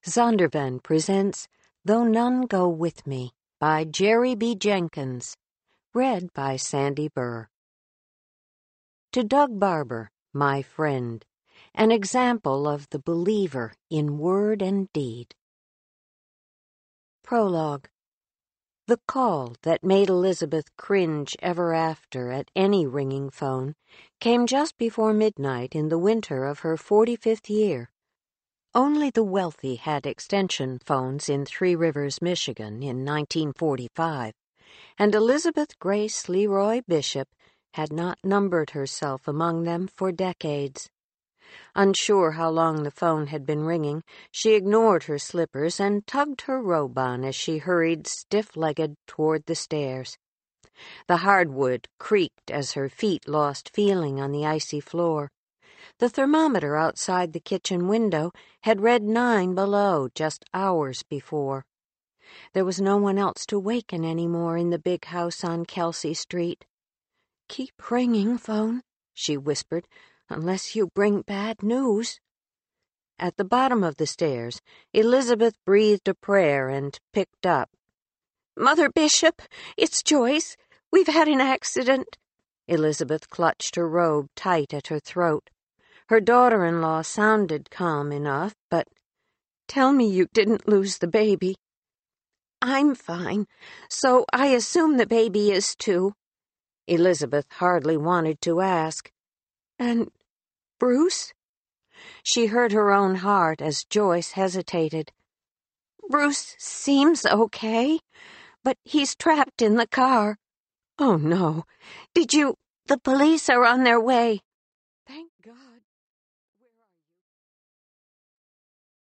Zondervan presents Though None Go With Me by Jerry B. Jenkins, read by Sandy Burr. To Doug Barber, my friend, an example of the believer in word and deed. Prologue. The call that made Elizabeth cringe ever after at any ringing phone came just before midnight in the winter of her 45th year. Only the wealthy had extension phones in Three Rivers, Michigan in 1945, and Elizabeth Grace Leroy Bishop had not numbered herself among them for decades. Unsure how long the phone had been ringing, she ignored her slippers and tugged her robe on as she hurried stiff-legged toward the stairs. The hardwood creaked as her feet lost feeling on the icy floor. The thermometer outside the kitchen window had read 9 below just hours before. There was no one else to waken any more in the big house on Kelsey Street. "Keep ringing, phone," she whispered, "unless you bring bad news." At the bottom of the stairs, Elizabeth breathed a prayer and picked up. "Mother Bishop, it's Joyce. We've had an accident." Elizabeth clutched her robe tight at her throat. Her daughter-in-law sounded calm enough, but, "Tell me you didn't lose the baby." "I'm fine, so I assume the baby is too." Elizabeth hardly wanted to ask. "And Bruce?" She heard her own heart as Joyce hesitated. "Bruce seems okay, but he's trapped in the car." "Oh, no. Did you—" "The police are on their way.